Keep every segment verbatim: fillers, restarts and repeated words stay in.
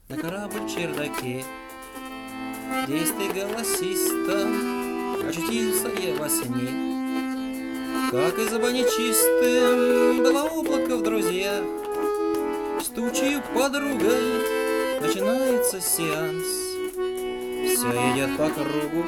на корабль-чердаке. Действий голосисто очутился я во сне. Как и за нечистым было облако в друзьях, с тучей подругой начинается сеанс. Все идет по кругу.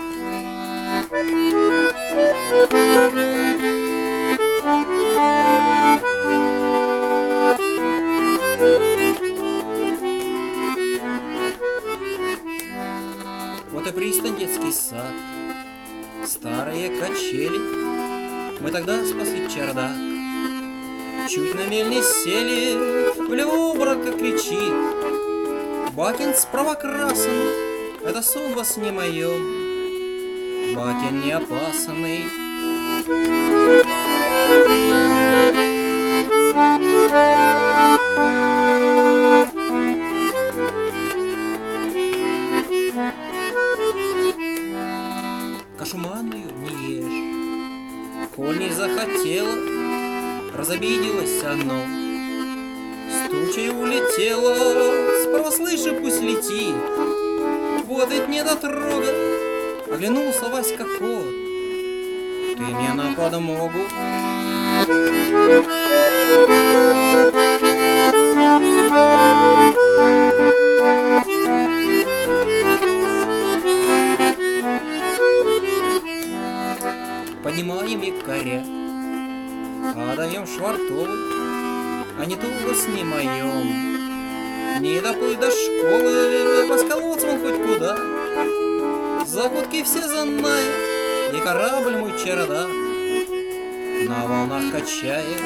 Вот и пристань, детский сад, старые качели. Мы тогда спасли чердак, чуть на мель не сели. В Леобрака кричит: Бакин справа красный, это сон во сне моем. Бакин не опасный. Кашу манную не ешь, коль не захотела, разобиделось оно, с тучей улетела. Справа слышу, пусть летит, вот ведь не дотрога. Оглянулся Васька кот: ты мне на подмогу. Поднимаем якоря, отдаем швартовый, а не туго снимаем. Не доплыть до школы, посколоться он хоть куда. Закутки все знает, и корабль мой чердак на волнах качает.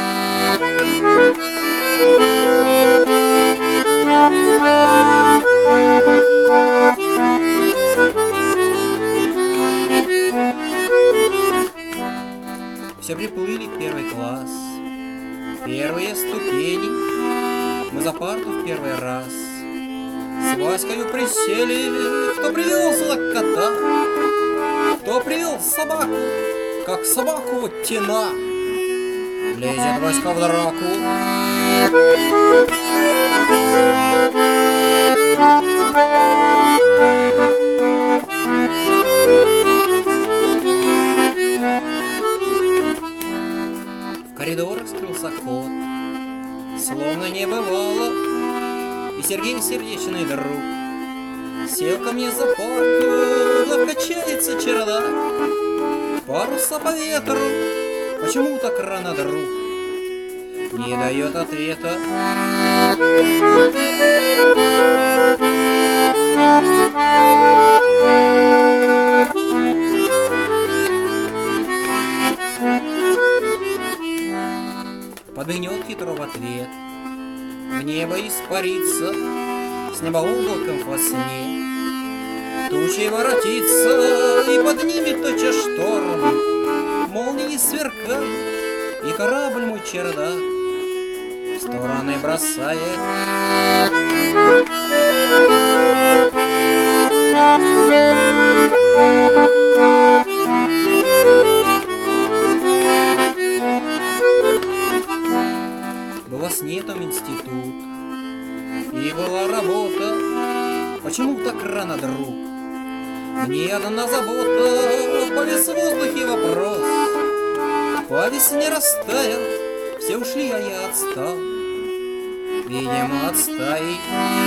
Все приплыли в первый класс, первые ступени. Мы за парту в первый раз с Ваською присели. Кто привел сюда кота, кто привел собаку, как собаку вот тена. Лезет Васька в драку. В коридорах скрылся кот, словно не бывало, и Сергей, сердечный друг, сел ко мне за парту. Вновь качается чердак, паруса по ветру. Почему так рано, друг? Не дает ответа. Подмигнет хитро в ответ, в небо испарится, с неба облаком во сне. Тучей воротится и поднимет тотчас шторм. Молнии сверкают, и корабль мой чердак в стороны бросает. Был во сне там институт, и была работа. Почему так рано, друг? Мне одна забота, повис в воздухе вопрос. По весне растаял, все ушли, а я отстал. Видимо, от стаи.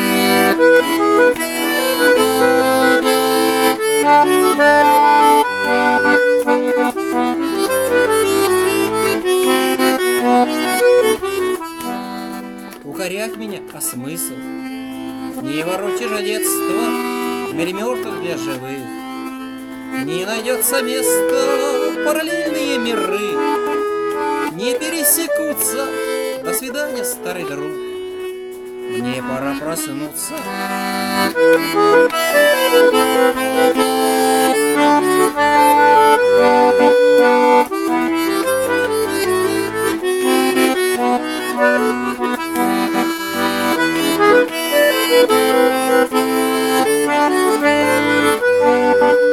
Укорять меня, а смысл? Не ворочишь же детство, мир мертвых для живых. Не найдется места, параллельные миры не пересекутся. До свидания, старый друг, мне пора проснуться. Thank you.